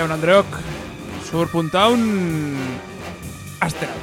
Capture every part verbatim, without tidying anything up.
Jaun Andreok, Sur puntaun astera.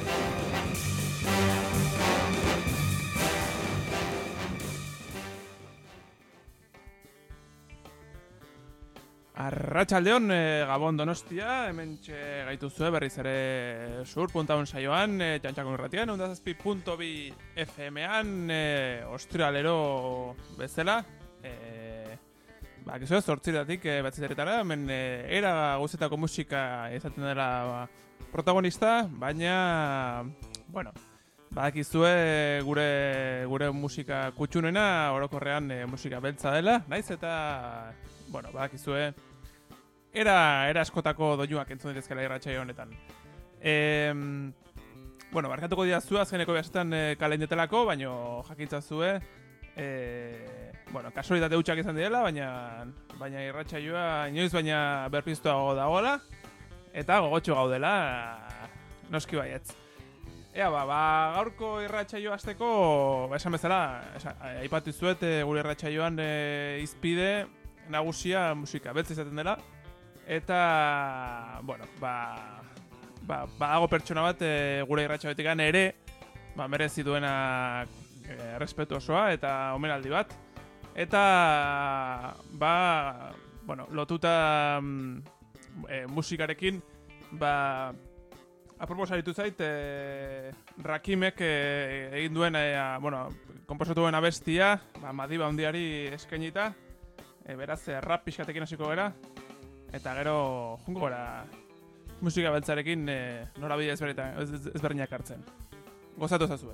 Arratsaldeon, e, Gabon Donostia, hementxe gaituzue berriz ere Sur puntaun saioan, e, Txantxakon irratian, ehun eta zazpi puntu bi F M-an, e, ostrialero bezala, e, Ba, gizu ez, zortziratik e, batziteretara, hemen e, era guzetako musika izaten dela ba, protagonista, baina, bueno, badakizue gure gure musika kutxunena orokorrean e, musika beltza dela, naiz eta, bueno, badakizue era, era askotako doinuak entzun ditezkela irratsaio honetan. E, bueno, barkatuko diazue azkeneko behasetan e, kalendetelako, baina jakintzazue, E, bueno, kasualitate hutsak izan direla, baina baina irratsaioa inoiz baina berpiztuago dagoela eta gogotxo gaudela, noski baietz. Ea, ba, ba gaurko irratsaioa hasteko, esan bezala, aipatu zuet e, gure irratsaioan e, izpide nagusia musika beltza izaten dela eta, bueno, ba ba badago pertsona bat e, gure irratsaioetik ere, ba merezi duena E, respetu osoa eta omenaldi bat. Eta ba, bueno, lotuta mm, e, musikarekin ba apropos aritu zait e, Rakimek e, egin duen e, bueno, konposatu duen abestia, ba Madiba Hundiari eskainita. E, beraz e, rap pixkatekin hasiko gera eta gero jungo gora musika beltzarekin e, norabide ezberdinak hartzen. Gozatu ezazue.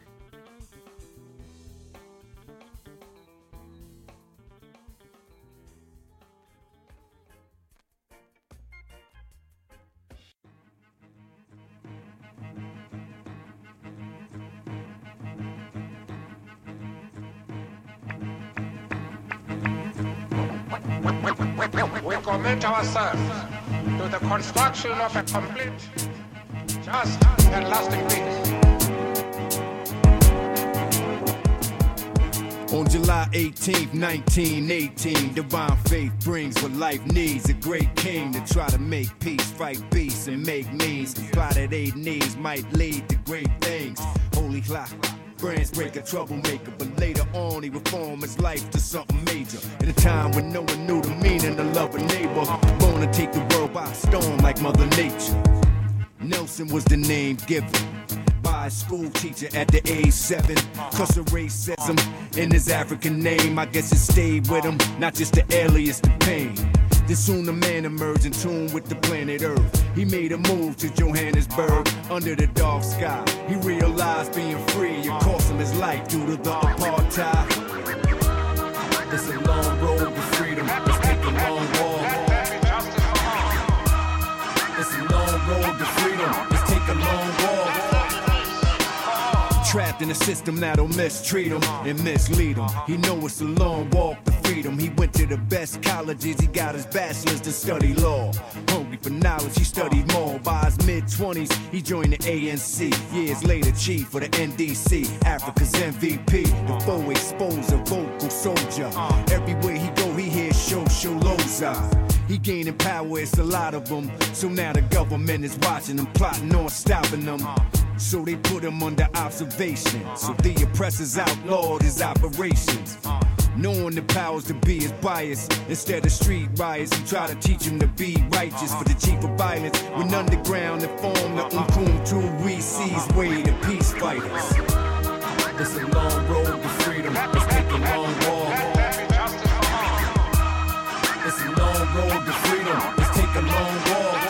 We commit ourselves to the construction of a complete, just, and lasting peace. On July eighteenth, nineteen eighteen, divine faith brings what life needs. A great king to try to make peace, fight beasts, and make means. Comply that eight needs might lead to great things. Holy clock. Brands breaker, troublemaker, but later on he reformed his life to something major. In a time when no one knew the meaning to love a neighbor, born to take the world by storm like Mother Nature. Nelson was the name given by a school teacher at the age seven. Cause of racism in his African name, I guess it stayed with him, not just the alias, the pain. Then soon a man emerged in tune with the planet Earth. He made a move to Johannesburg under the dark sky. He realized being free would cost him his life due to the apartheid. It's a long road to freedom. Let's take a long walk. It's a long road to freedom. Let's take a long walk. Trapped in a system that'll mistreat him and mislead him. He know it's a long walk to freedom. He went to the best colleges, he got his bachelor's to study law. Hungry for knowledge, he studied more. By his mid-twenties, he joined the A N C. Years later, chief for the N D C, Africa's M V P. The foe exposed a vocal soldier. Everywhere he go, he hears show, show Loza. He gaining power, it's a lot of them. So now the government is watching him, plotting on stopping them. So they put him under observation. So the oppressors outlawed his operations. Knowing the powers to be is bias. Instead of street riots, he try to teach him to be righteous. For the chief of violence, when underground and form the Umkhonto we sees way to peace fighters. It's a long road to freedom. Let's take a long walk. It's a long road to freedom. Let's take a long walk.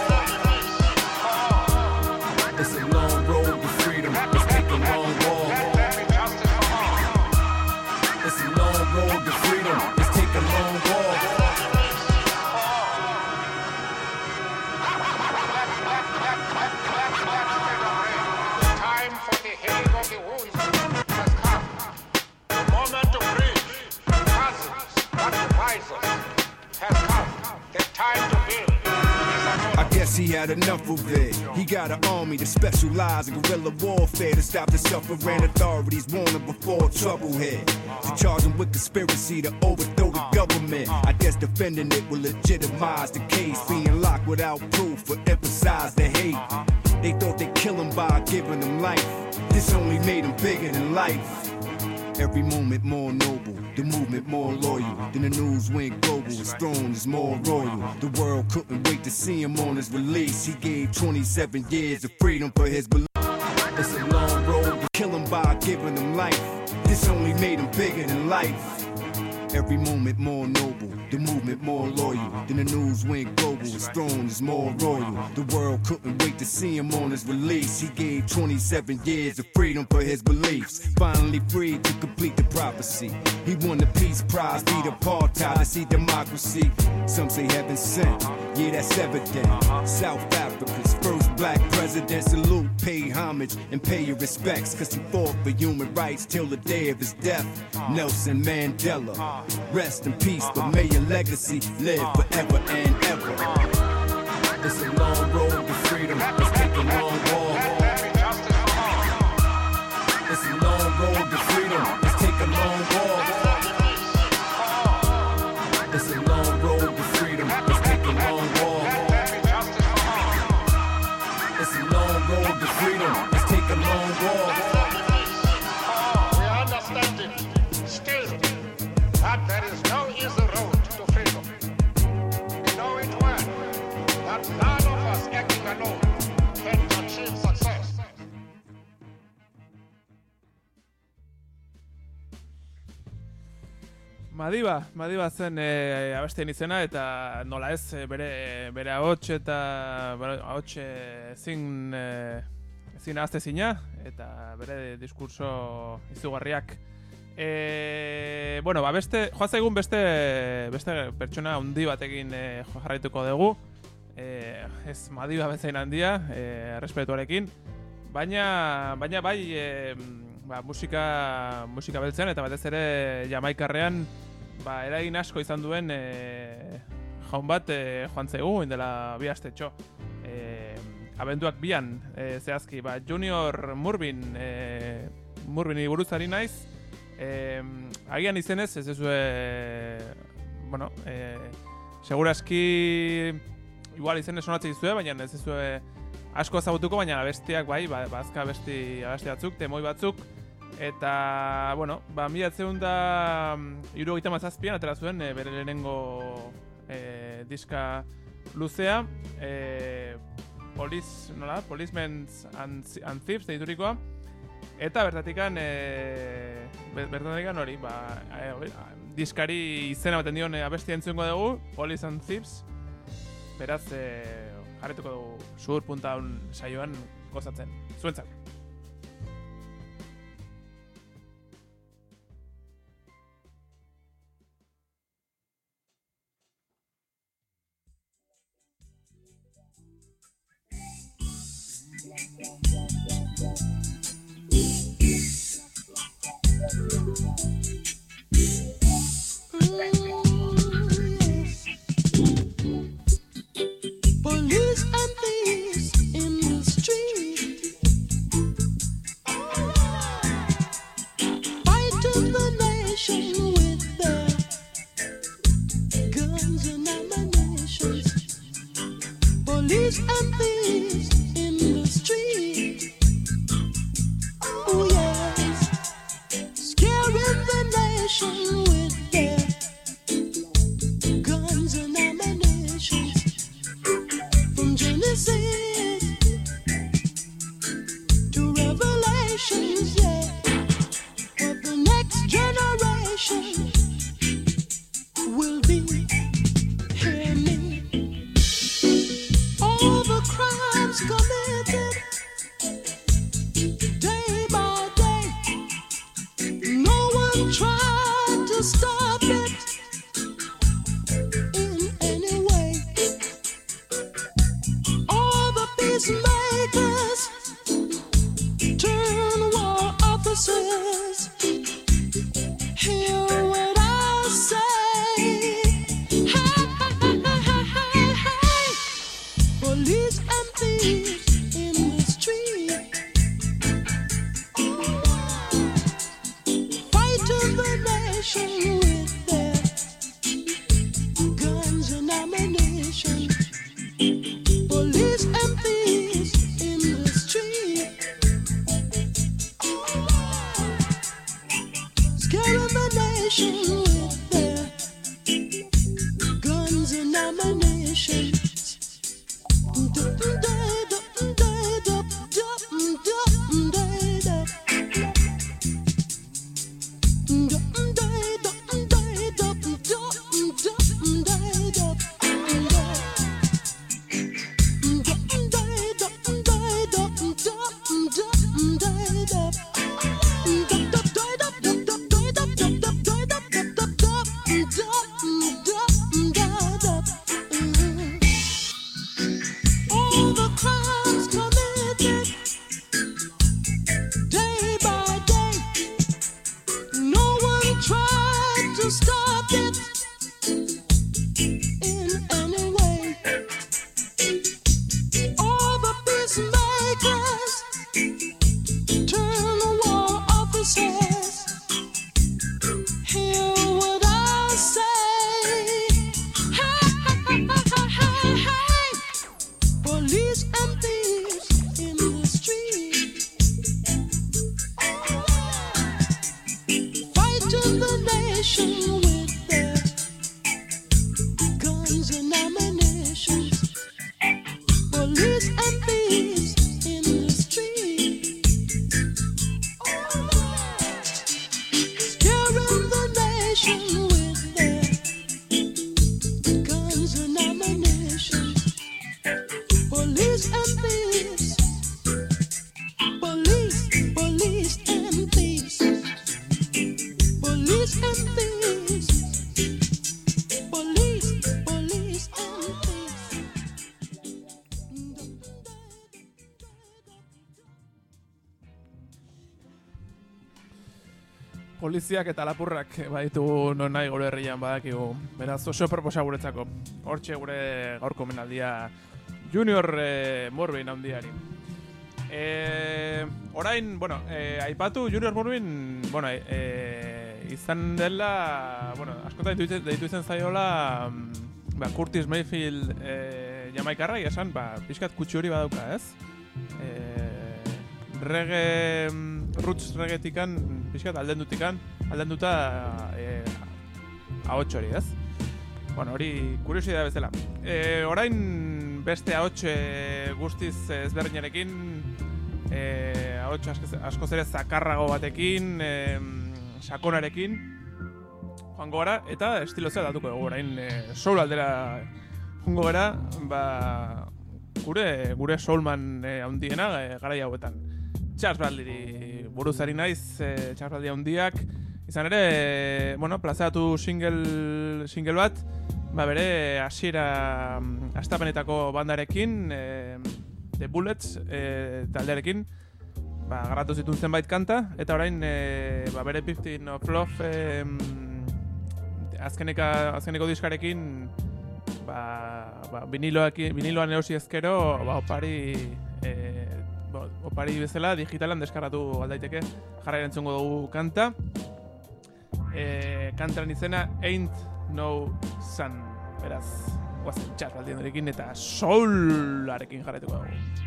It's a long road to freedom. Let's take a long walk. It's a long road to freedom. Let's take a long walk. Time for the healing of the wounds has come. The moment to bridge chasms that divide us has come. The time to build is upon us. I guess guess he had enough of it. He got an army that specializes in guerrilla warfare to stop the suffering authorities warn him before trouble hit. To charge him with conspiracy to overthrow the government. I guess defending it will legitimize the case. Being locked without proof will emphasize the hate. They thought they'd kill him by giving him life. This only made him bigger than life. Every moment more noble, the movement more loyal. Then the news went global, his throne is more royal. The world couldn't wait to see him on his release. He gave twenty-seven years of freedom for his belief. It's a long road to kill him by giving him life. This only made him bigger than life. Every moment more noble, the movement more loyal. Then the news went global, his throne is more royal. The world couldn't wait to see him on his release. He gave twenty-seven years of freedom for his beliefs. Finally free to complete the prophecy. He won the Peace Prize, beat apartheid to see democracy. Some say heaven sent, yeah that's evident. South Africa's first black president. Salute, pay homage and pay your respects. Cause he fought for human rights till the day of his death. Nelson Mandela. Rest in peace, but may your legacy live forever and ever. It's a long road to freedom. Let's take a long walk. It's a long road to freedom. Let's take a long walk. It's a long road to freedom. Let's take a long walk. It's a long road to freedom. Let's take a long walk. We understand it. Still, that there is no easy road to freedom. We know it well, that none of us acting alone can achieve success. Madiba, Madiba zen e, abestien izena eta nola ez bere bere ahots eta ahots ezin e, ezin ahazte zina eta bere diskurso izugarriak. E, bueno, ba beste joaz egun beste beste pertsona handi batekin e, jarraituko dugu. E, ez Madiba bezain handia, e, errespetuarekin, baina baina bai e, ba, musika musika beltzen eta batez ere Jamaikarrean ba eragin asko izan duen e, jaun bat e, joan zaigu indela bi astetxo. E, abenduak bian e, zehazki ba Junior Murvin e, Murvini buruz ari naiz. Eh, agian izenez ez ezue bueno, eh, seguraski igual izenez sonatzen dizue, baina ez ezue asko ezagutuko, baina abestiak bai, ba, bazka abesti, abesti batzuk, temoi batzuk eta, bueno, ba mila bederatziehun eta hirurogeita hamazazpian atera zuen e, bere lehenengo e, diska luzea, e, Police, nola? Policemen and, and Thieves deiturikoa. Eta bertatikan, e, bertatikan hori, ba, e, diskari izena baten dion e, abesti entzungo dugu, Police and Thieves. Beraz, e, jarretuko dugu sur punta un saioan gozatzen. Zuentzak. Police and thieves in the street, fighting the nation with their guns and ammunition. Police and thieves in the street, oh yes, scaring the nation with their guns and ammunition. From Genesis to Revelations, yeah, but the next generation will be hear me. All the crimes committed day by day, no one tried to stop it in any way. All poliziak eta lapurrak baditu non nahi gure herrian badakigu. Beraz, oso proposa guretzako. Hortxe gure gaurko menaldia Junior e, Morbin handiari. E, orain, bueno, e, aipatu Junior Morbin, bueno, e, izan dela, bueno, askotan deitu, deitu izan zaiola ba, Curtis Mayfield e, Jamaikarra, esan, ba, pixkat kutsu hori badauka, ez? E, reggae, roots reggaetikan, pixkat aldendutikan, aldenduta e, ahots hori, ez? Bueno, hori kuriosidade bezala. E, orain beste ahots e, guztiz ezberdinarekin, e, ahots askoz ere zakarrago batekin, e, sakonarekin, joango gara, eta estilozea datuko dugu orain e, soul aldera joango gara, ba, gure, gure soulman e, handiena e, garai hauetan. Charles Bradley buruzari naiz, e, Charles Bradley handiak, izan ere, e, bueno, plazaratu single, single bat, ba bere hasiera astapenetako bandarekin, e, The Bullets e, taldearekin, ba, garatu zituen zenbait kanta, eta orain e, ba, bere Fifteen of Love e, azkeneka, azkeneko diskarekin ba, ba, viniloan erosi ezkero ba, opari e, ba, opari bezala digitalan deskargatu aldaiteke, jarra erantzungo dugu kanta. E, kantaren izena Ain't No Sun, beraz, guazen txar baldien eta soularekin jarretuko dugu.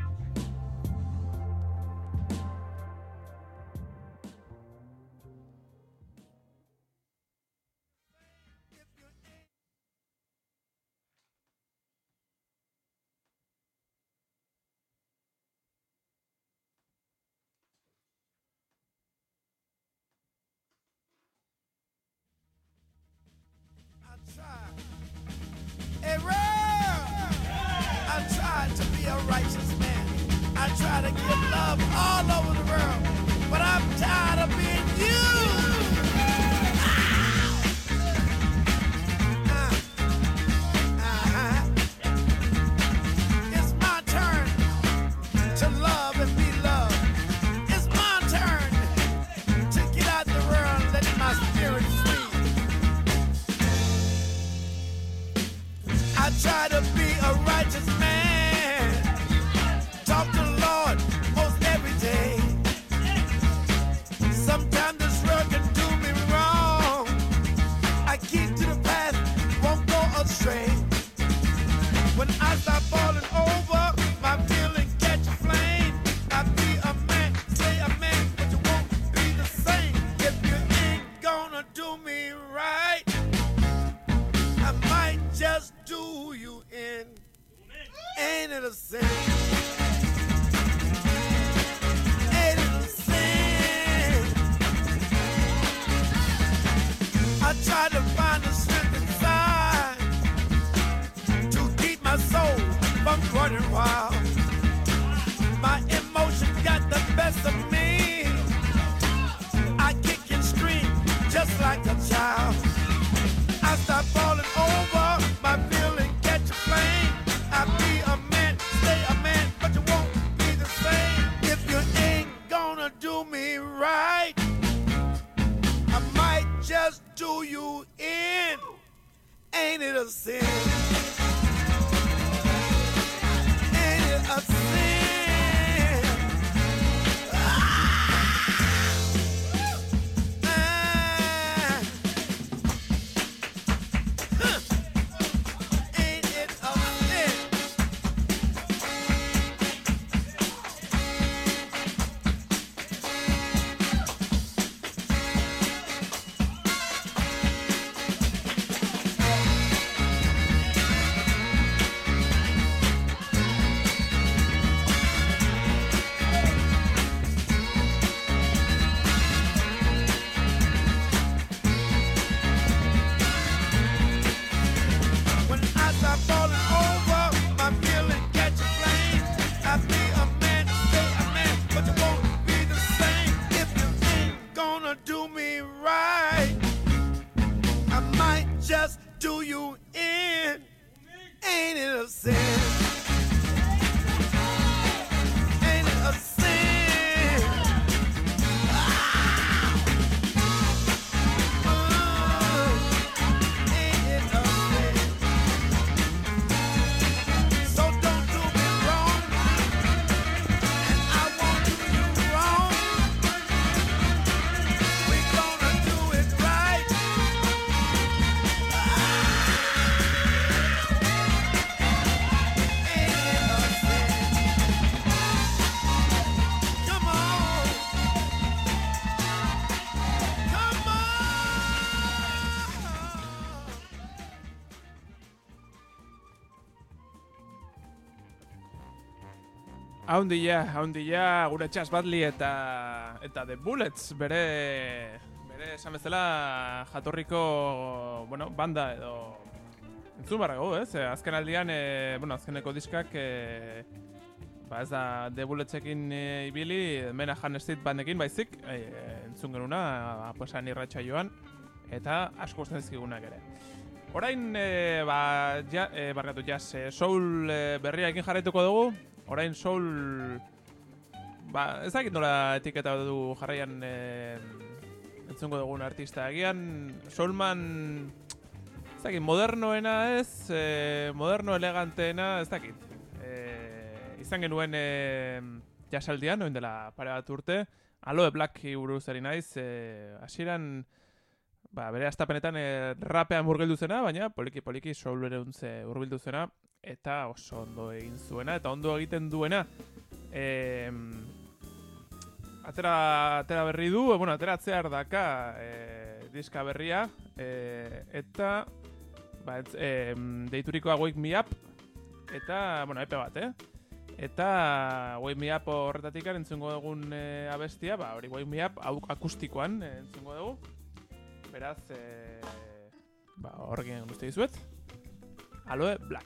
Haundia, haundia, gure Chas Badli eta eta The Bullets, bere bere esan bezala jatorriko, bueno, banda edo entzun barrago, ez? Azken aldian, e, bueno, azkeneko diskak e, ba ez da The Bulletsekin e, ibili, Mena Han Street bandekin baizik, e, entzun genuna, aposan irratxa joan, eta asko gustatzen dizkigunak ere. Orain, e, ba, ja, e, barkatu jazz, e, soul e, berriarekin jarraituko dugu. Orain soul, ba, ez dakit nola etiketa du jarraian e, entzungo dugun artista. Egian, soulman, ez dakit, modernoena ez, e, moderno eleganteena, ez dakit. E, izan genuen e, jasaldian, oin dela pare bat urte, Aloe Blacki buruz ari naiz, e, hasieran, ba, bere astapenetan e, rapean murgildu zena, baina poliki-poliki soul ere untze urbildu zena, eta oso ondo egin zuena, eta ondo egiten duena. E, atera, atera berri du, bueno, atera atzear daka e, diska berria, e, eta ba, et, e, deiturikoa Wake Me Up, eta, bueno, epe bat, eh? Eta Wake Me Up horretatik entzungo dugun e, abestia, ba, hori Wake Me Up akustikoan e, entzungo dugu. Beraz, e, ba, horrekin guzti dizuet. Aloe Black.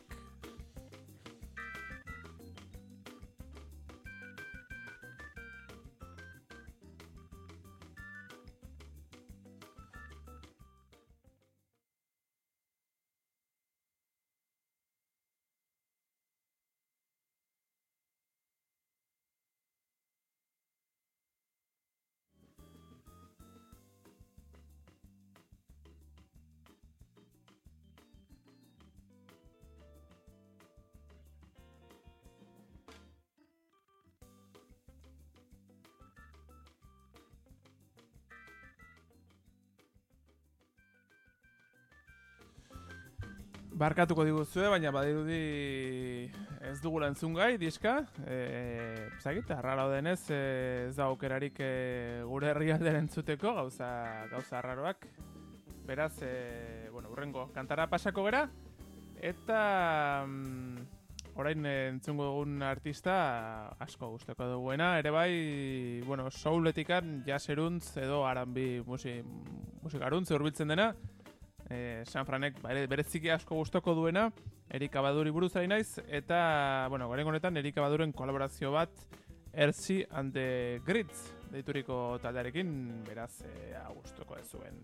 Barkatuko diguzue, baina badirudi ez dugula entzungai diska. Eh, ezagik, arraro denez, eh, ez da aukerarik eh, gure herrialdean entzuteko gauza gauza arraroak. Beraz, eh, bueno, urrengo kantara pasako gera eta mm, orain eh, entzungo dugun artista asko gustoko duguena, ere bai, bueno, souletikan jazzeruntz edo R and B musi, musikaruntz hurbiltzen dena. Eh, San Franek bereziki asko gustoko duena, Erika Baduri buruz ari naiz, eta, bueno, gorengo honetan Erika Baduren kolaborazio bat Erzi and the Grids deituriko taldearekin, beraz, eh, gustoko ez zuen.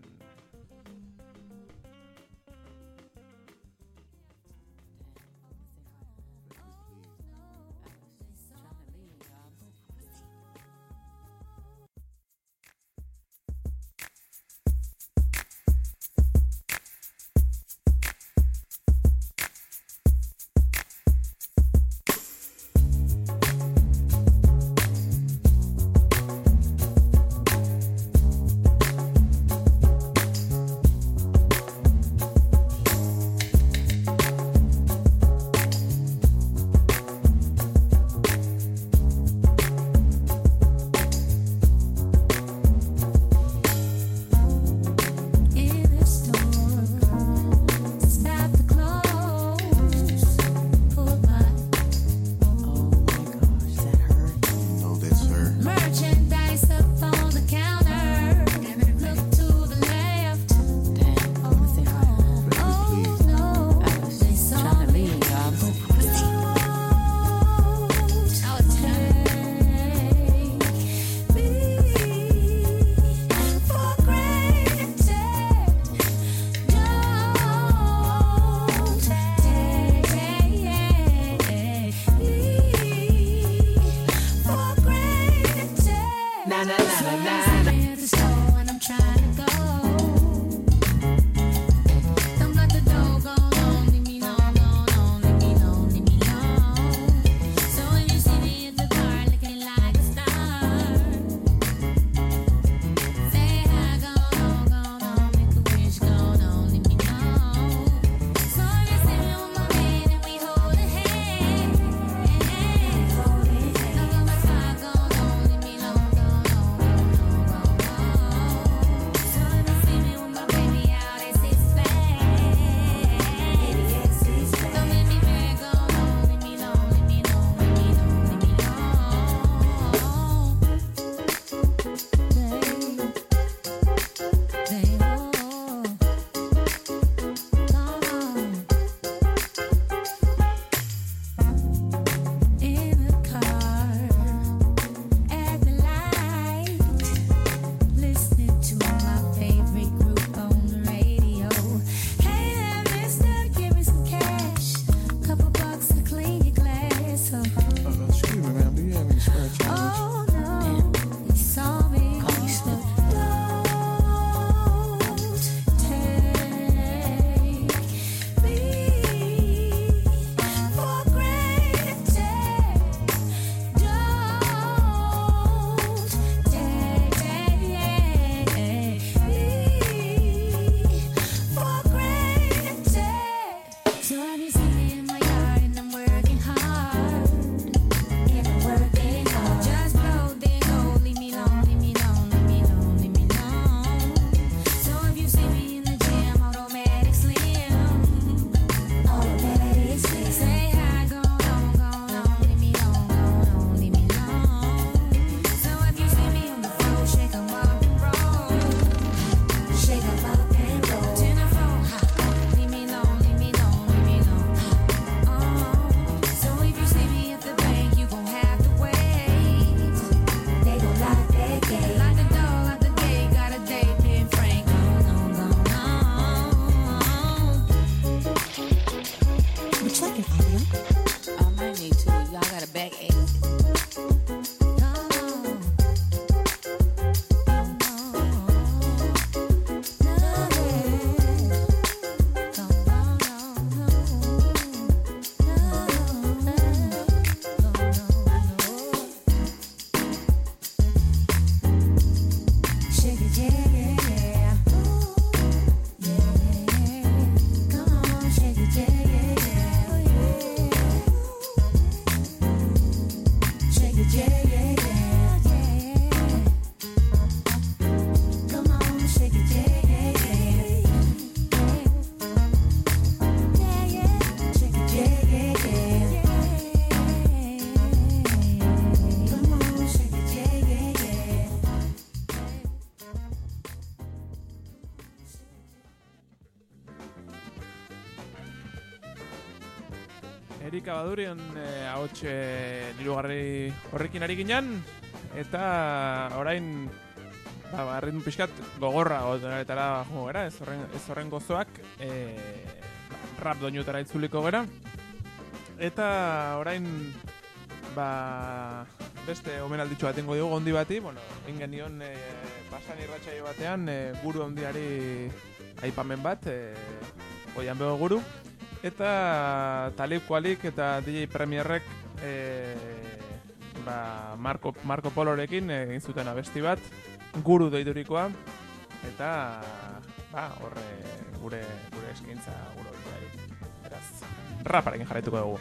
Erika Badurion eh, ahots eh, lirugarri horrekin ari ginen, eta orain ba, ba, ritmo pixkat gogorra gotaretara jungo gara, ez horren, ez horren gozoak eh, rap doinutara itzuliko gara, eta orain ba, beste omenalditxo bat ingo dugu ondi bati, bueno, ingen nion eh, pasan irratsaio batean eh, guru ondiari aipamen bat, eh, goian bego guru, eta Talib Kualik eta D J Premierrek e, ba, Marco, Marco Polorekin egin zuten abesti bat, guru deidurikoa, eta ba, horre gure, gure eskaintza gure hori. Beraz, raparekin jarraituko dugu.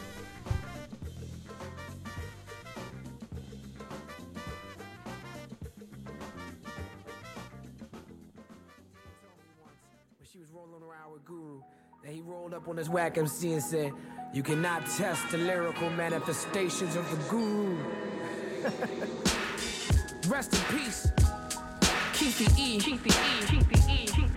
He rolled up on his whack M C and said, "You cannot test the lyrical manifestations of the guru." Rest in peace, Keithy E. Keithy E. Keithy E. Keithy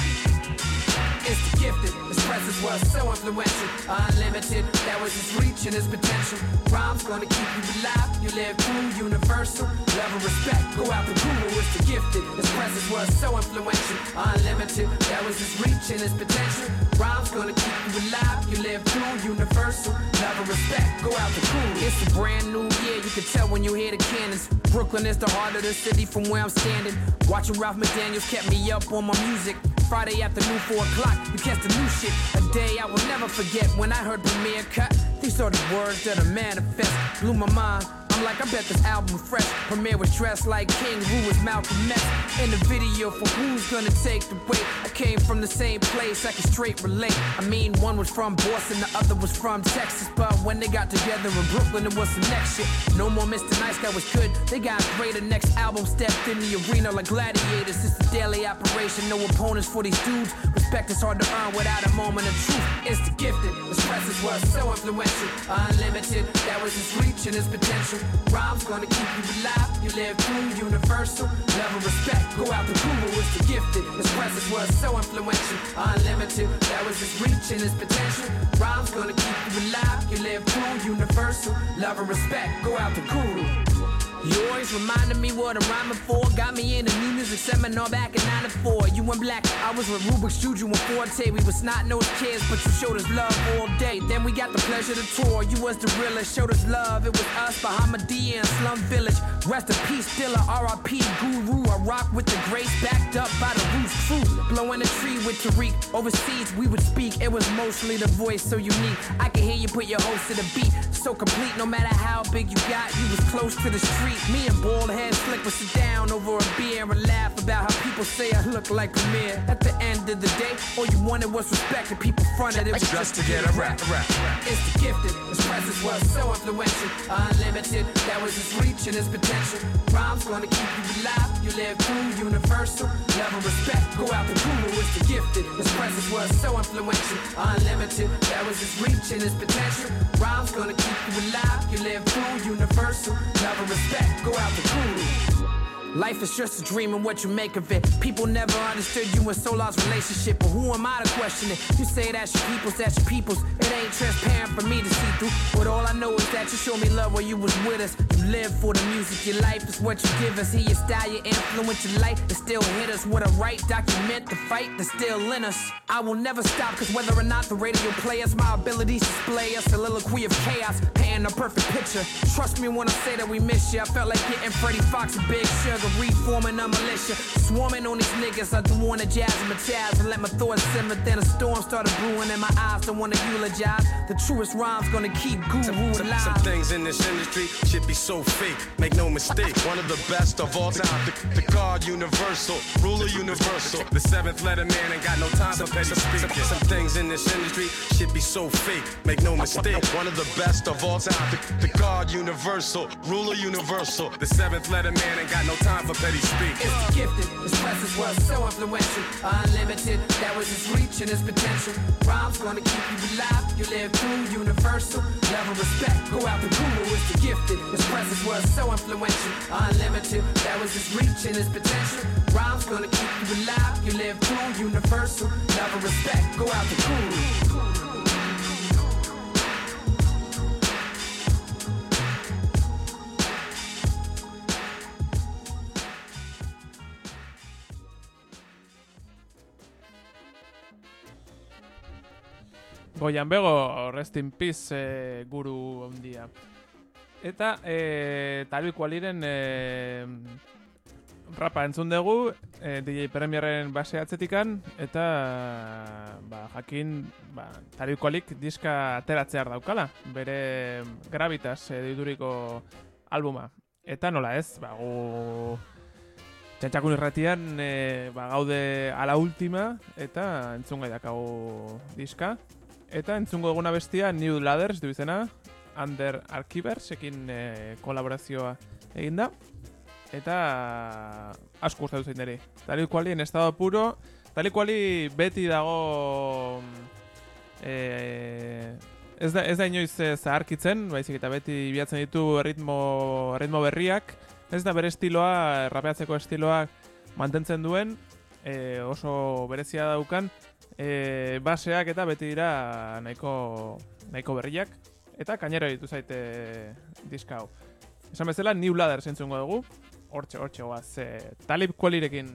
E. It's the gifted, his presence was so influential, unlimited, that was his reach and his potential. Rhymes gonna keep you alive, you live through universal, love and respect, go out the guru. It's the gifted, his presence was so influential, unlimited, that was his reach and his potential. Rhymes gonna keep you alive, you live through universal, love and respect, go out the guru. It's a brand new year, you can tell when you hear the cannons. Brooklyn is the heart of the city from where I'm standing. Watching Ralph McDaniels kept me up on my music. Friday afternoon, four o'clock, you catch the new shit. A day I will never forget when I heard Premier cut. These are the words that are manifest. Blew my mind. I'm like, I bet this album fresh. Premier was dressed like King, who was Malcolm X. In the video for Who's Gonna Take the Weight. I came from the same place, I can straight relate. I mean, one was from Boston, the other was from Texas. But when they got together in Brooklyn, it was some next shit. No more Mister Nice Guy was good, they got greater. Next album stepped in the arena like gladiators. It's a daily operation, no opponents for these dudes. Respect is hard to earn without a moment of truth. It's the gifted, his presence was so influential, unlimited, that was his reach and his potential. Rhymes gonna keep you alive, you live through universal, love and respect, go out the guru. It's the gifted, his presence was so influential, unlimited, that was his reach and his potential. Rhymes gonna keep you alive, you live through universal, love and respect, go out the guru. You always reminded me what I'm rhyming for. Got me in a new music seminar back in ninety-four. You went black, I was with Rubik's, Juju and Forte. We was snot-nosed kids, but you showed us love all day. Then we got the pleasure to tour. You was the realest, showed us love. It was us, Bahamadia and Slum Village. Rest in peace, Dilla, R I P Guru. I rock with the grace, backed up by the Roots crew. Blowing a tree with Tariq. Overseas, we would speak. It was mostly the voice so unique. I can hear you put your host to the beat. So complete, no matter how big you got, you was close to the street. Me and bald head slick would sit down over a beer and laugh about how people say I look like Premier. At the end of the day, all you wanted was respect, and people fronted it was just to get a rap. rap. It's the gifted, his presence was so influential, unlimited, that was his reach and his potential. Rhymes gonna keep you alive, you live through universal, love and respect, go out the guru. It's the gifted, his presence was so influential, unlimited, that was his reach and his potential. Rhymes gonna keep you alive, you live through universal, love and respect, go out the guru. Life is just a dream and what you make of it. People never understood you and Solar's relationship, but who am I to question it? You say that's your people's, that's your people's. It ain't transparent for me to see through, but all I know is that you showed me love while you was with us. You live for the music, your life is what you give us. Hear your style, your influence, your light, it still hit us. What a right document, the fight that's still in us. I will never stop, cause whether or not the radio play us, my abilities display a soliloquy of chaos, painting a perfect picture. Trust me when I say that we miss you. I felt like getting Freddie Fox and Big Sugar, reforming a militia, swarming on these niggas. I don't wanna jazz my jazz and let my thoughts simmer. Then a storm started brewing in my eyes. Don't wanna eulogize. The truest rhymes gonna keep Guru some, alive. Some, some things in this industry should be so fake. Make no mistake, one of the best of all time. The, the God universal, ruler universal. The seventh letter man ain't got no time for petty speaking. Some, some things in this industry should be so fake. Make no mistake, one of the best of all time. The, the God universal, ruler universal. The seventh letter man ain't got no time for petty speaking. It's the gifted, his presence was so influential, unlimited, that was his reach and his potential. Rhymes gonna keep you alive, you live through universal, love and respect, go out the guru. It's the gifted, his presence was so influential, unlimited, that was his reach and his potential. Rhymes gonna keep you alive, you live through universal, love and respect, go out the guru. Goian bego, rest in peace e, guru ondia. Eta e, Talib Kweliren e, rapa entzun dugu e, D J Premierren base atzetikan, eta ba, jakin ba, Talib Kwelig diska ateratzear daukala, bere Gravitas e, deituriko albuma. Eta nola ez, ba, gu Txantxakun irratian e, ba, gaude ala ultima, eta entzun gai dakagu diska. Eta entzungo duguna bestia New Ladders du izena, Under Archivers ekin e, kolaborazioa eginda. Eta asko gustatu zein deri. Talib Kweli en estado puro, Talib Kweli beti dago e, ez da ez da inoiz zaharkitzen, baizik eta beti bilatzen ditu ritmo ritmo berriak. Ez da bere estiloa, rapeatzeko estiloa mantentzen duen, e, oso berezia daukan, e, baseak eta beti dira nahiko nahiko berriak. Eta kainero ditu zaite diska hau. Esan bezala, New Ladders entzungo dugu. Hortxe, hortxe goaz, e, Talib Kwelirekin.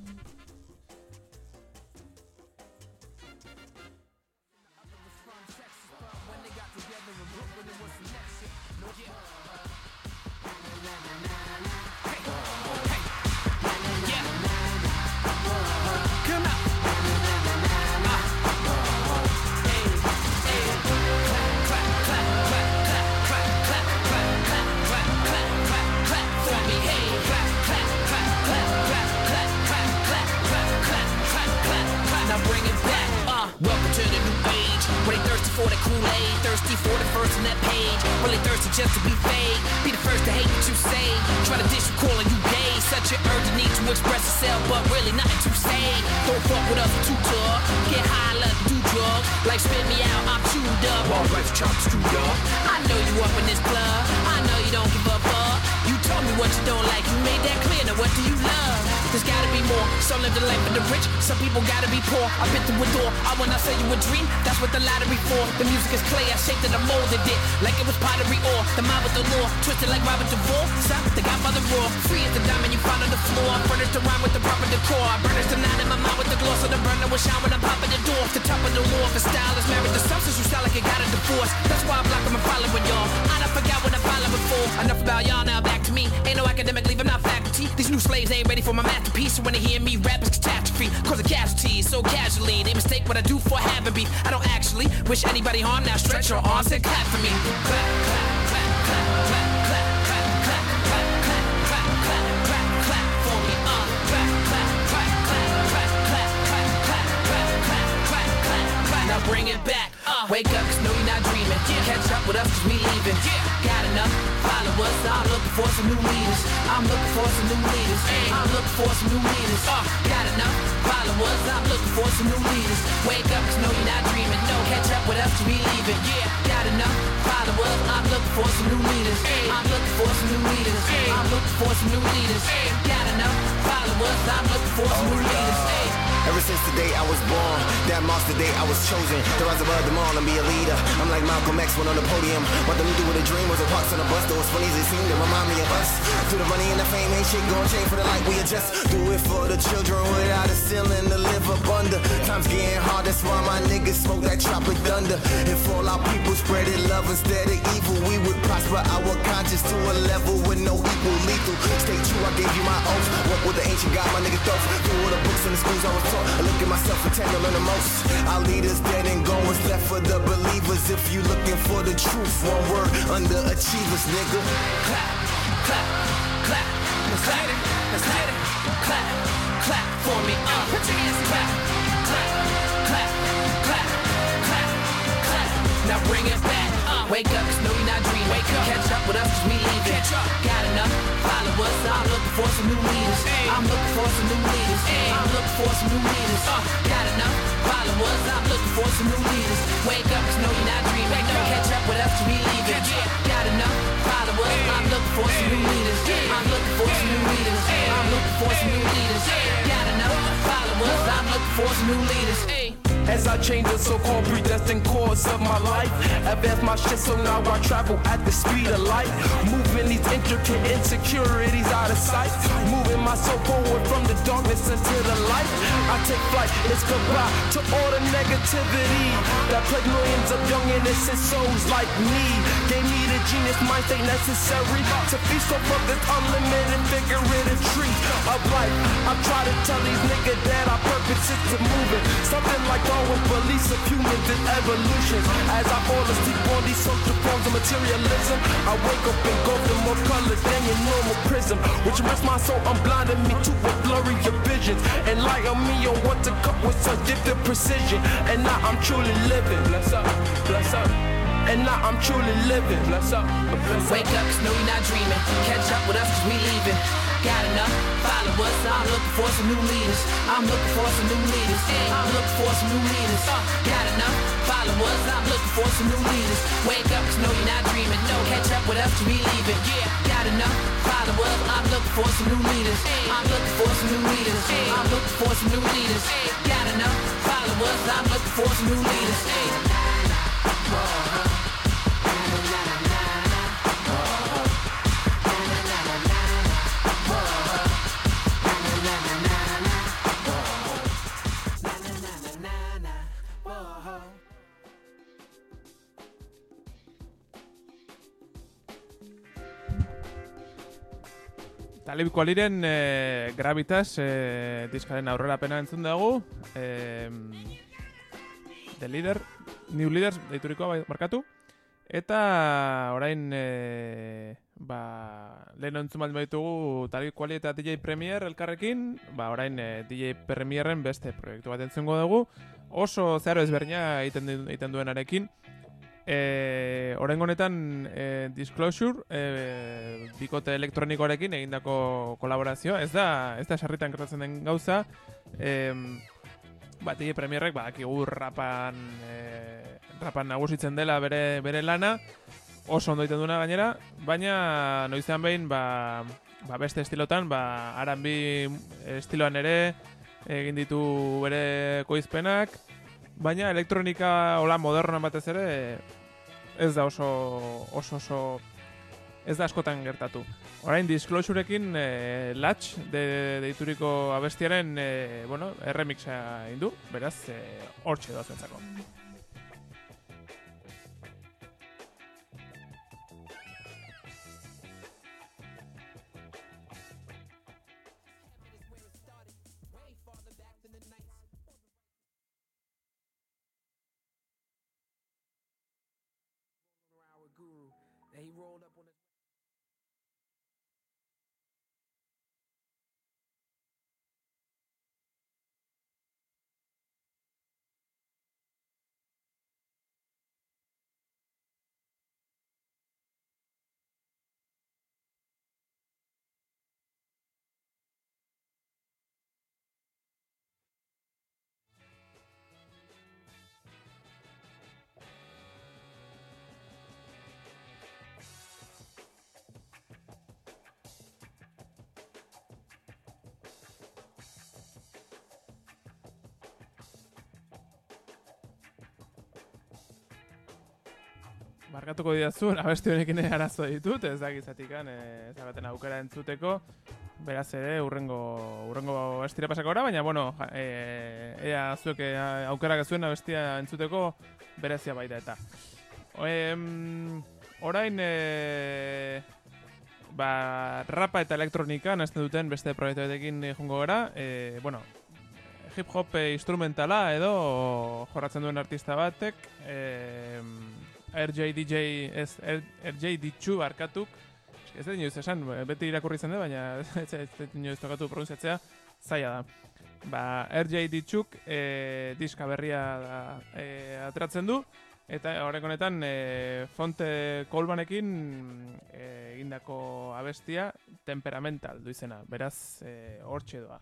For the Kool-Aid, thirsty for the first on that page. Really thirsty just to be fake. Be the first to hate what you say. Try to dish you calling you gay. Such an urgent need to express yourself, but really nothing to say. Don't fuck with us, too tough. Get high, love to do drugs. Like spit me out, I'm chewed up. All right, chops screwed up. I know you up in this club. I know you don't give a fuck. You told me what you don't like. You made that clear. Now what do you love? There's gotta be more. Some live the life of the rich. Some people gotta be poor. I've been through a door. I when I say you a dream, that's what the lottery for. The music is clay, I shaped it, I molded it like it was pottery ore. The mind with the law, twisted like Robert Duvall. Stop, the Godfather raw. Free as the diamond you found on the floor. Furnished the rhyme with the proper decor. I burnished the night in my mind with the gloss of the burner will shine when I'm popping the door. The top of the wall, the style is married to substance. You sound like you got a divorce. That's why I block them and following y'all. I done forgot what I followed before. Enough about y'all, now back to me. Ain't no academic leave, I'm not faculty. These new slaves ain't ready for my masterpiece. So when they hear me rap, it's catastrophe. Cause of casualties, so casually. They mistake what I do for having beef. I don't actually wish anybody harm. Now stretch your arms and clap for me. Clap, clap, clap, clap, clap, clap, clap, clap, clap, clap, clap, clap, clap for me. Uh, clap, clap, clap, clap, clap, clap, clap, clap, clap, clap, clap, clap, clap. Now bring it back. Uh, wake up, cause no you're not dreaming. Catch up with us, cause we leaving. Got enough followers. I'm looking for some new leaders. I'm looking for some new leaders. I'm looking for some new leaders. Uh, got enough followers. I'm looking for some new leaders. Wake up, cause no you're not dreaming. No, catch up with us, cause we leaving. Yeah, got enough followers. I'm looking for some new leaders. I'm looking for some new leaders. I'm looking for some new leaders. Got enough followers. I'm looking for some new leaders. Ever since the day I was born, that monster day I was chosen to rise above them all and be a leader. I'm like Malcolm X when on the podium. What them do with a dream was a box on a bus. Though it's funny as it seemed to remind me of us. Through the money and the fame, ain't shit gon' change for the light we adjust. Do it for the children without a ceiling to live up under. Times getting hard, that's why my niggas smoke that tropic thunder. If all our people spread it love instead of evil, we would prosper our conscience to a level with no equal lethal. Stay true, I gave you my oath. Walk with the ancient God, my nigga thoughts. Through all the books and the schools I was taught. I look at myself and tend to learn the most. Our leaders dead and gone, what's left for the believers? If you looking for the truth, one word, underachievers, nigga. Clap, clap, clap, let's clap it, let's clap it, clap, clap for me, uh, put your hands clap, clap, clap, clap, clap, clap, now bring it back, uh, wake up, cause no you're not dreaming, wake up, catch up with us, cause we leaving, catch up, got enough followers, I'm looking for some new leaders, I'm looking for some new leaders, I'm looking for some new leaders, uh, got enough followers, I'm looking for some new leaders, wake up, cause no you're not dreaming, no, catch up with us, cause we leaving, got enough followers, I'm looking for some new leaders, I'm looking for some new leaders, I'm looking for some new leaders, got enough followers, I'm looking for some new leaders, As I change the so-called predestined course of my life, advance my shit so now I travel at the speed of light. Moving these intricate insecurities out of sight. Moving my soul forward from the darkness into the light. I take flight, it's goodbye to all the negativity that plague millions of young innocent souls like me. Gave me the genius mind state necessary to feast off of this unlimited figurative tree of life. I try to tell these niggas that our purpose is to move it. Something like Darwin's beliefs of humans and evolution. As I fall asleep on these social forms of materialism, I wake up engulfed in more color than your normal prism, which rips my soul, unblinding me to a blurry of visions, enlighten me on what to cut with such gifted precision. And now I'm truly living. Bless up, bless up. And now I'm truly living. Bless up, bless up. Wake up, cause no you're not dreaming. Catch up with us cause we leaving. Got enough followers, I'm looking for some new leaders. I'm looking for some new leaders. I'm looking for some new leaders. Got enough followers, I'm looking for some new leaders. Wake up, cause no you're not dreaming. No, catch up with us cause we leaving. Yeah, got enough followers, I'm looking for some new leaders. I'm looking for some new leaders. I'm looking for some new leaders. Got enough followers, I'm looking for some new leaders. Talib Kweliren e, Gravitas e, diskaren aurrerapena entzun dugu. E, The Leader, New Leaders deiturikoa markatu. Eta orain e, ba, lehen entzun baldin baditugu Talib Kweli eta D J Premier elkarrekin, ba, orain e, D J Premierren beste proiektu bat entzungo dugu. Oso zeharo ezberdina egiten, egiten duenarekin. E, Orain honetan e, Disclosure e, bikote elektronikoarekin egindako kolaborazioa. Ez da, ez da sarritan gertatzen den gauza. E, ba, D J Premierrek badakigu rapan, e, rapan nagusitzen dela bere, bere lana. Oso ondo egiten duena gainera. Baina noizean behin ba, ba beste estilotan, ba, R and B estiloan ere egin ditu bere koizpenak. Baina elektronika hola modernoan batez ere ez da oso oso oso ez da askotan gertatu. Orain Disclosureekin e, Latch de deituriko abestiaren e, bueno, erremixa egin du, beraz e, hortxe da zuentzako. He rolled up on his Barkatuko didazu, abesti honekin arazo ditut, ez dakizatikan, ez baten aukera entzuteko, beraz ere, urrengo, urrengo abestira pasako ora, baina, bueno, e, ea zuek aukera zuen abestia entzuteko, berezia baita eta. E, orain, e, ba, rapa eta elektronika nazten duten beste proiektuetekin jungo gara, e, bueno, hip-hop instrumentala edo jorratzen duen artista batek, e, R J D J, ez, R J D two barkatuk, ez da inoiz esan, beti irakurri zen da, baina ez da inoiz tokatu pronunziatzea, zaila da. Ba, R J D two e, diska berria da, e, ateratzen du, eta horrek honetan e, Fonte Colbanekin egindako e, abestia Temperamental du izena, beraz e, hortxe doa.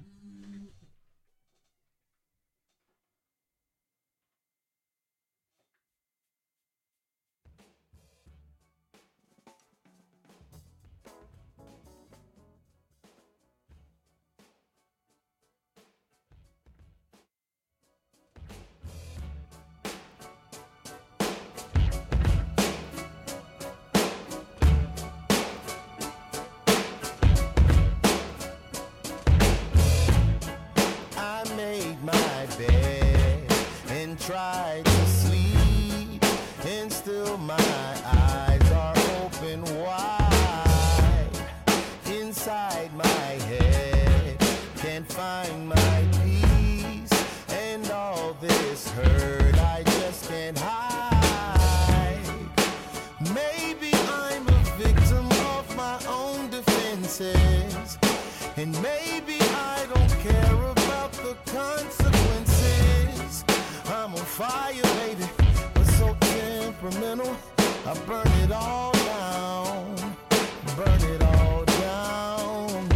And maybe I don't care about the consequences. I'm on fire, baby, but so temperamental. I burn it all down, burn it all down.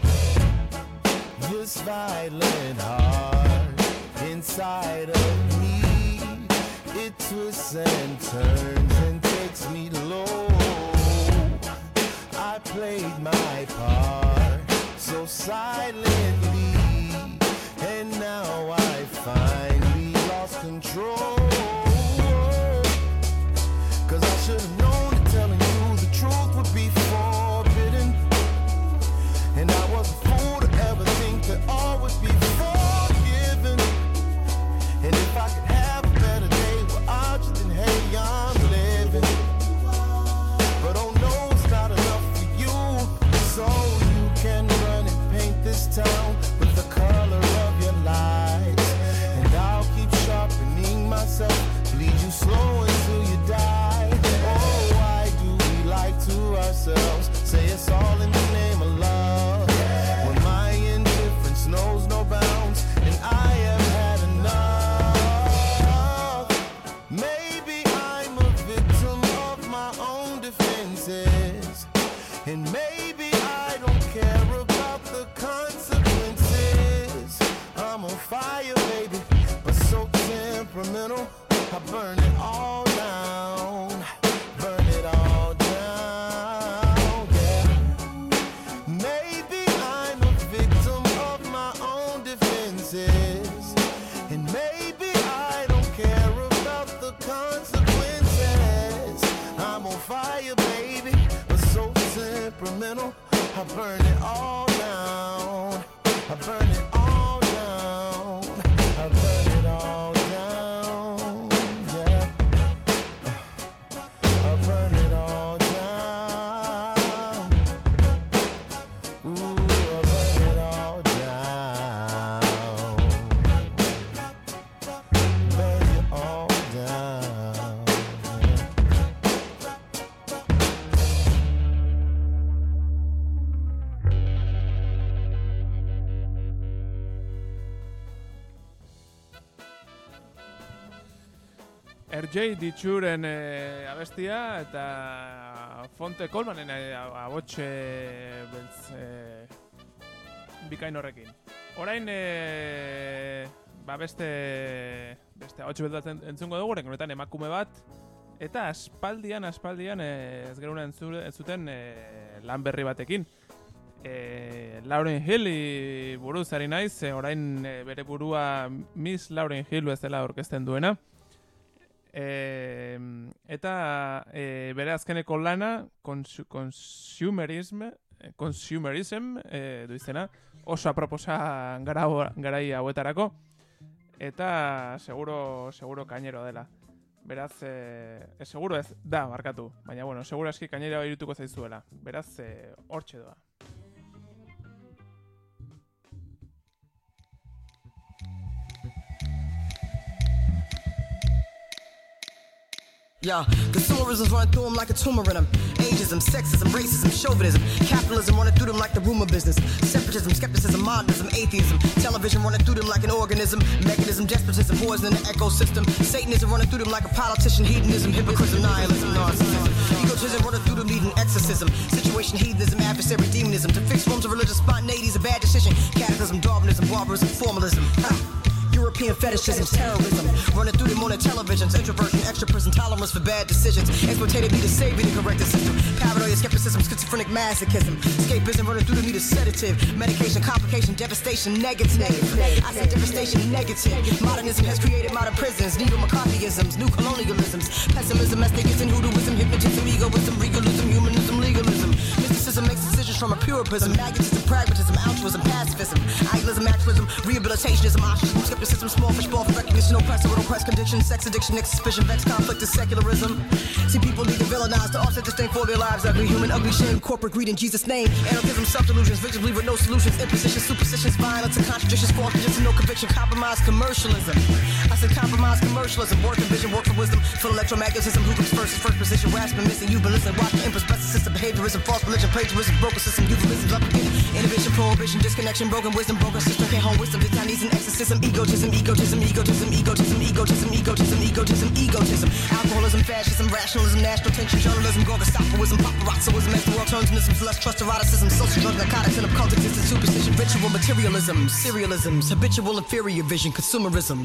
This violent heart inside of me, it twists and turns and takes me low. I played my part so silently, and now I finally lost control. Cause I should've known that telling you the truth would be forbidden, and I was a fool to ever think that all would be forgiven. And if I could have a better day, well, I just then hey, I'm living. But oh no, it's not enough for you, so you can run and paint this town with the color of your lies, and I'll keep sharpening myself, bleed you slow until you die. Oh, why do we lie to ourselves, say it's all in the name of love, when my indifference knows no bounds, and I have had enough. Maybe I'm a victim of my own defenses, and maybe I don't care about the consequences. I'm on fire, baby, but so temperamental. I burn it all down, burn it all down, yeah. Maybe I'm a victim of my own defenses, and maybe I don't care about the consequences. I'm on fire, baby, but so temperamental. I burn it all down, I burn it all down, I burn it all down, yeah. I burn it all down. Ooh, I burn it all down. Burn it all down, yeah. R J Ditxuren e, abestia eta Fonte Colmanen e, abotxe beltz e, bikain horrekin. Orain e, ba beste beste abotxe beltz entzungo dugu, honetan emakume bat, eta aspaldian aspaldian e, ez geruna entzuten e, lan berri batekin. E, Lauryn Hill buruz ari naiz, e, orain e, bere burua Miss Lauryn Hill bezala aurkezten duena. E, eta e, bere azkeneko lana cons consumerism consumerism e, du izena, oso aproposa gara, garai hauetarako, eta seguro seguro kainero dela. Beraz, e, e, seguro ez da markatu, baina bueno, seguro eski kainera irutuko zaizuela. Beraz, e, hortxe doa. Yeah, consumerism's running through them like a tumor in them. Ageism, sexism, racism, chauvinism, capitalism running through them like the rumor business. Separatism, skepticism, modernism, atheism, television running through them like an organism. Mechanism, despotism, poison in the ecosystem. Satanism running through them like a politician. Hedonism, hypocrisy, nihilism, narcissism. Egotism running through them needing exorcism. Situation, hedonism, adversary, demonism. To fix forms of religious spontaneity is a bad decision. Cataclysm, Darwinism, barbarism, formalism. Ha! European fetishism, terrorism, running through them on the televisions, introversion, extra prison, tolerance for bad decisions, exploitative be the savior to correct the system, paranoia, skepticism, schizophrenic masochism, escapism, running through them need a sedative, medication, complication, devastation, negative, I said devastation, negative, modernism has created modern prisons, neo-McCarthyisms, new colonialisms, pessimism, mysticism, hoodooism, hypnotism, egoism, regalism, humanism, legalism, mysticism makes decisions from a purism, magnetism, pragmatism, altruism, pacifism, idealism, activism, rehabilitationism, ostracism, skepticism, small fish ball for recognition, oppressor with oppressed condition, sex addiction, next suspicion, vex, conflict, is secularism. See, people need to villainize to offset this thing for their lives, ugly, human, ugly, shame, corporate greed in Jesus' name, anarchism, self-delusions, vigilance with no solutions, impositions, superstitions, violence and contradictions, false conditions, no conviction, compromise, commercialism. I said compromise, commercialism, work and vision, work for wisdom, full electromagnetism, who comes first is first position, rasp and missing, you've been listening, watch the empress, pesticist, behaviorism, false religion, plagiarism, broken system, euphemism, up again, Inhibition, prohibition, disconnection, broken wisdom, broken system, can't hold wisdom. This time needs an exorcism. Egotism, egotism, egotism, egotism, egotism, egotism, egotism, egotism. Alcoholism, fascism, rationalism, national tension, journalism, gorgostapoism, paparazzoism, as the world turns into lust, trust, eroticism, social drugs, narcotics, and occultism, superstition, ritual, materialism, serialism, habitual inferior vision, consumerism.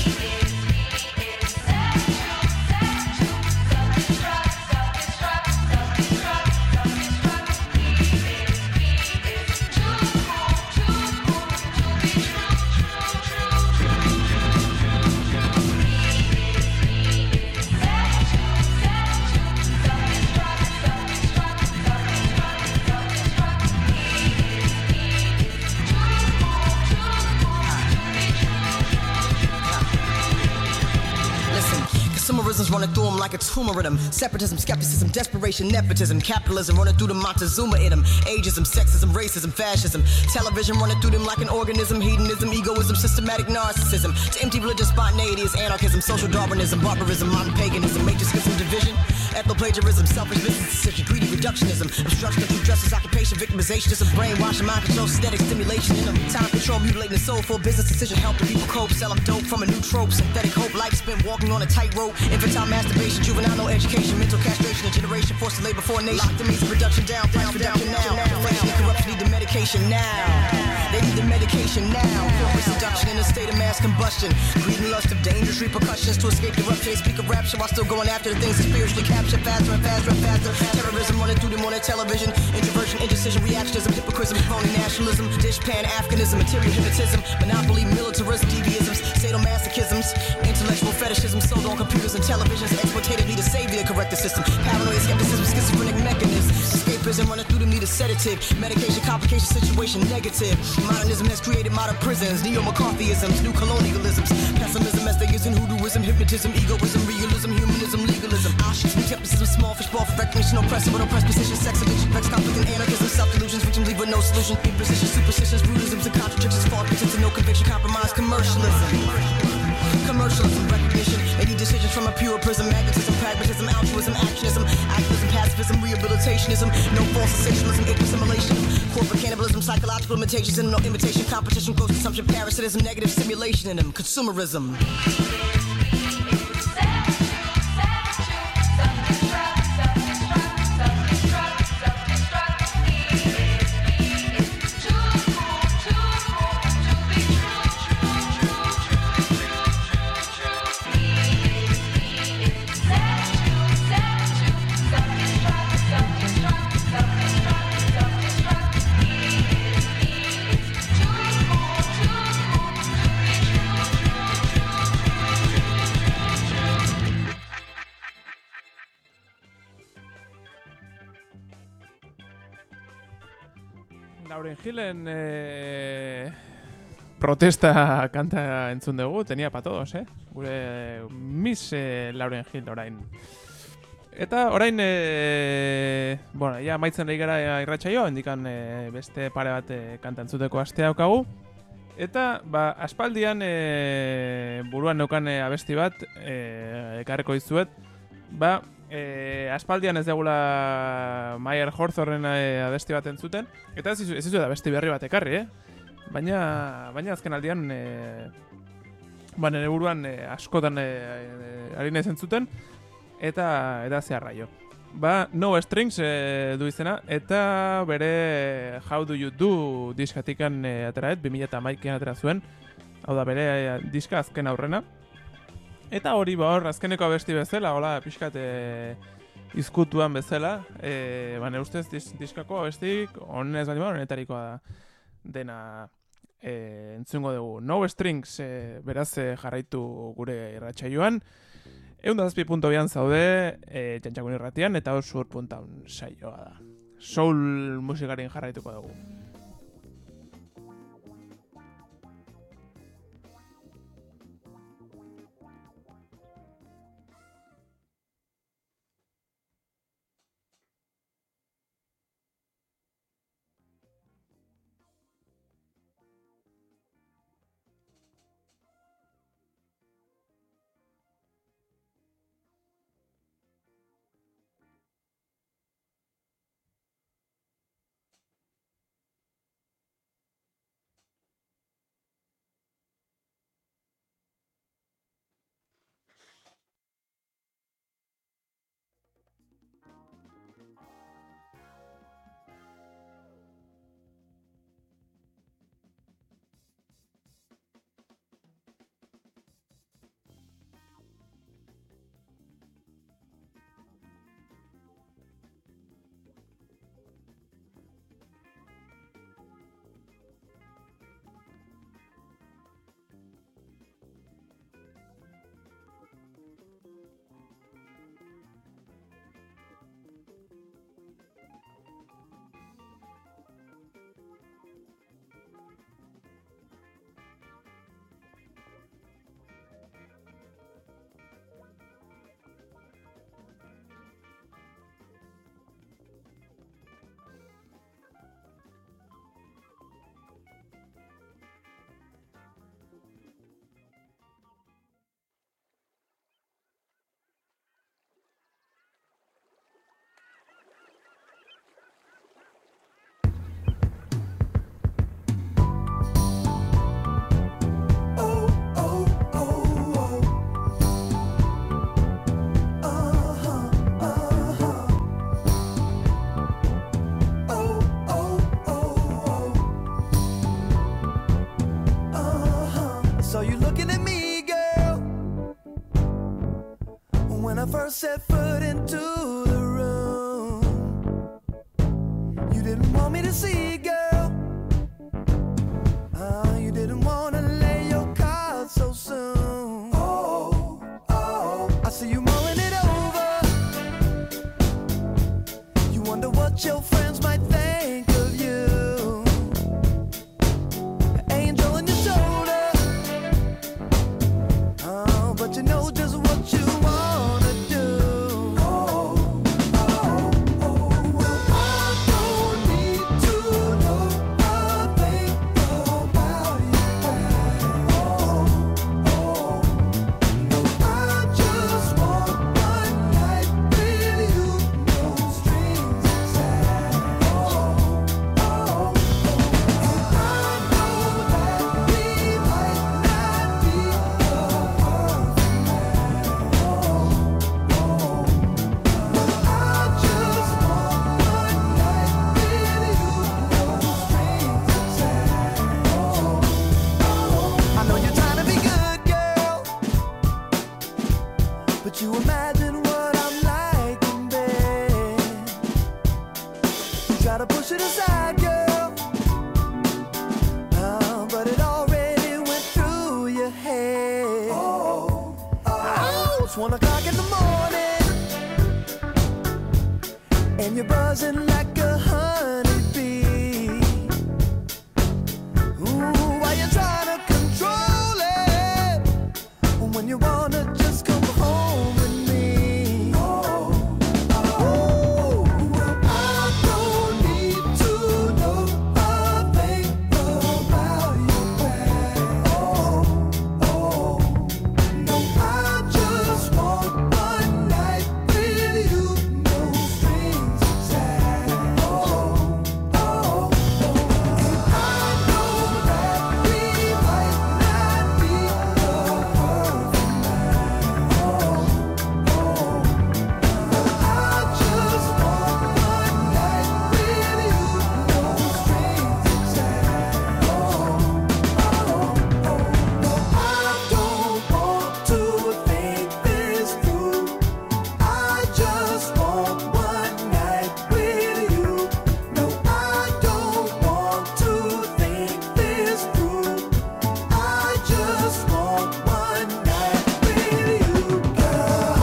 Running through them like a tumor in them. Separatism, skepticism, desperation, nepotism, capitalism running through the Montezuma in them. Ageism, sexism, racism, fascism. Television running through them like an organism. Hedonism, egoism, systematic narcissism. To empty religious spontaneity is anarchism, social Darwinism, barbarism, modern paganism, major schism, division, ethno-plagiarism, selfish business decision, greedy reductionism, obstruction through justice, occupation, victimizationism, brainwashing, mind control, synthetic stimulation in them. Time control, mutilating the soul for business decision, helping people cope, sell them dope from a new trope, synthetic hope, life spent walking on a tightrope, infantile masturbation, juvenile no education, mental castration, a generation forced to labor for a nation. Locked in means production down, price reduction now. Inflation and corruption need the medication now. They need the medication now. Corporate seduction in a state of mass combustion. Greed and lust of dangerous repercussions to escape the rupture. They speak of rapture while still going after the things that spiritually capture faster and faster and faster. Terrorism running through them on their television. Introversion, indecision, reactionism, hypocrisy, phony nationalism, dish pan Africanism, material hypnotism, monopoly, militarism, deviisms, sadomasochisms, intellectual fetishism, sold on computers and televisions, exploitative need a savior to correct the system. Paranoid skepticism, schizophrenic mechanisms, escapism running through them need a sedative. Medication, complication, situation negative. Modernism has created modern prisons, neo-McCarthyisms, new colonialisms, pessimism, atheism, hoodooism, hypnotism, egoism, realism, humanism, legalism, Auschwitz, skepticism, small fish ball for recognition, oppressive with oppressed position, sex addiction, vex, conflict, and anarchism, self-delusions, victims leave with no solution, impositions, superstitions, brutisms, and contradictions, false pretense, and no conviction, compromise, commercialism. Commercialism, recognition, any decisions from a pure prism, magnetism, pragmatism, altruism, actionism, activism, pacifism, rehabilitationism, no false sensationalism, assimilation, corporate cannibalism, psychological limitations, and no imitation, competition, gross consumption, parasitism, negative stimulation in them, consumerism. Lauren Hillen eh, protesta kanta entzun dugu, tenía pa todos, eh? Gure Miss eh, Lauren Hill orain. Eta orain, eh, bueno, ja maitzen lehi gara irratsaio, indikan eh, beste pare bat eh, kanta entzuteko astea daukagu. Eta, ba, aspaldian eh, buruan neukan eh, abesti bat, eh, ekarreko dizuet, ba, E, aspaldian ez degula Mayer Horthorren e, abesti bat entzuten. Eta ez izu da abesti berri bat ekarri, eh? Baina, baina azken aldian e, ba, nire buruan e, askotan e, e, ari nahi zentzuten. Eta, eta zeharraio. Ba, No Strings e, du izena. Eta bere How Do You Do diskatikan e, ateraet, bi mila hamairuan atera zuen. Hau da, bere e, diska azken aurrena. Eta hori ba hor, azkeneko abesti bezala, hola, pixkat e, izkutuan bezala, e, bane ustez dis, diskako abestik, honez bali ba, honetarikoa da dena e, entzungo dugu. No Strings, e, beraz e, jarraitu gure irratsaioan. Eunda zazpi punto bian zaude, e, Txantxakun irratian, eta hor sur puntaun saioa da. Soul musikaren jarraituko dugu. set foot into the room, you didn't want me to see, girl. Uh, you didn't want to lay your cards so soon. Oh, oh, I see you mulling it over. You wonder what your friends might think of you. Angel on your shoulder. Oh, but you know just what you wanna do. Oh, oh, oh, well, I don't need to know a thing about you. Oh, oh, no, I just want one night with you, no strings attached. Oh, oh, oh, and I know that we might not be the perfect match. Oh, oh, but I just want one night with you, no strings attached. Oh, I know you're trying to be good, girl, but you imagine what I'm like in bed. You try to push it aside, girl, oh, but it already went through your head. Oh, oh, it's one o'clock in the morning, and you're buzzing like a honeybee. Ooh, why you trying to control it when you wanna just come home with me? Oh, oh, well, I don't need to know a thing about your past. Oh, oh, no, I just want one night with you, no strings attached. Oh, oh, oh, and I know that we might not be the perfect match. Oh, oh, but I just want one night with you, no strings attached. Oh, oh, oh, no, I don't want to think this through. I just want one night with you. No, I don't want to think this through. I just want one night with you, girl.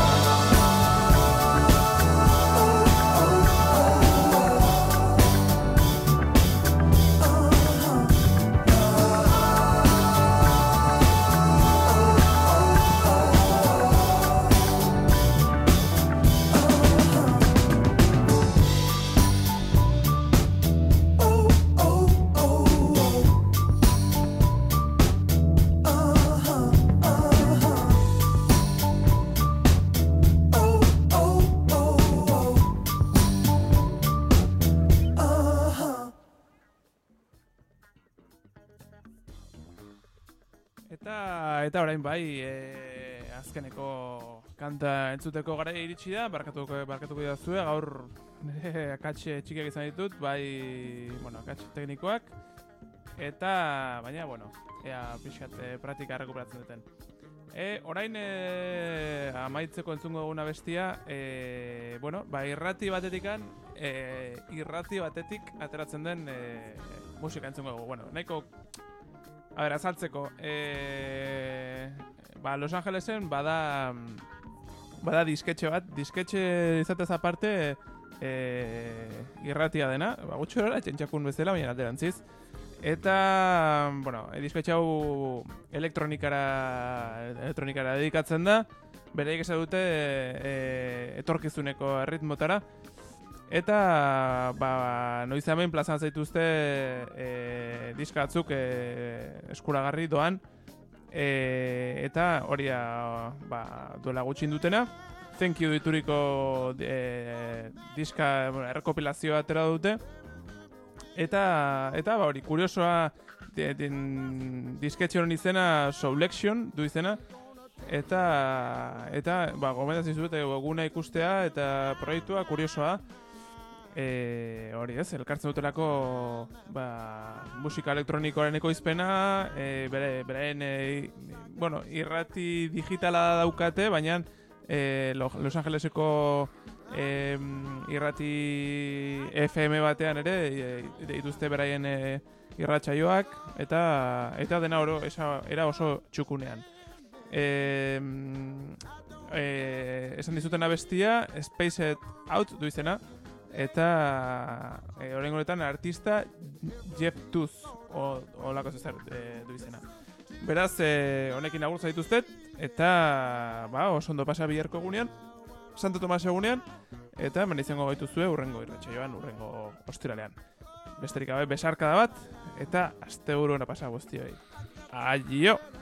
Eta eta orain bai, e, azkeneko kanta entzuteko gara iritsi da, barkatuko barkatuko dizue gaur nire akats txikiak izan ditut, bai, bueno, akats teknikoak eta baina bueno, ea pixkat e, praktika errekuperatzen duten. E, orain e, amaitzeko entzungo duguna bestia, e, bueno, ba, irrati batetikan, e, irrati batetik ateratzen den e, musika entzungo dugu. Bueno, nahiko, a ber, azaltzeko, e, ba, Los Angelesen bada, bada disketxe bat, disketxe izatez aparte, e, irratia dena, ba, gutxo erara, txentxakun bezala, baina alderantziz. Eta, bueno, disketxe hau elektronikara, elektronikara dedikatzen da, bereik esan dute e, etorkizuneko erritmotara. Eta, ba, noiz hemen plazan zaituzte e, diska batzuk e, eskuragarri doan. E, eta hori ba, duela gutxin dutena. Thank you dituriko e, diska, bueno, errekopilazioa atera dute. Eta, eta ba, hori, kuriosoa disketxe honen izena Soulection du izena. Eta, eta ba, gomendatzen zuete eguna ikustea eta proiektua kuriosoa. E, hori ez, elkartzen dutelako ba, musika elektronikoaren ekoizpena, e, bere, bereen e, bueno, irrati digitala daukate, baina e, Los Angeleseko e, irrati F M batean ere e, dituzte beraien e, irratsaioak eta eta dena oro esa, era oso txukunean. E, e, esan dizuten abestia Spaced Out du izena eta e, orain honetan artista Jeff Tooth o olako zer e, du izena. Beraz, e, honekin agurtza dituztet eta ba, oso ondo pasa biharko egunean, Santo Tomas egunean eta hemen izango gaituzue urrengo irratsaioan, urrengo ostiralean. Besterik gabe besarkada bat eta asteburuena pasa guztioi. Aio!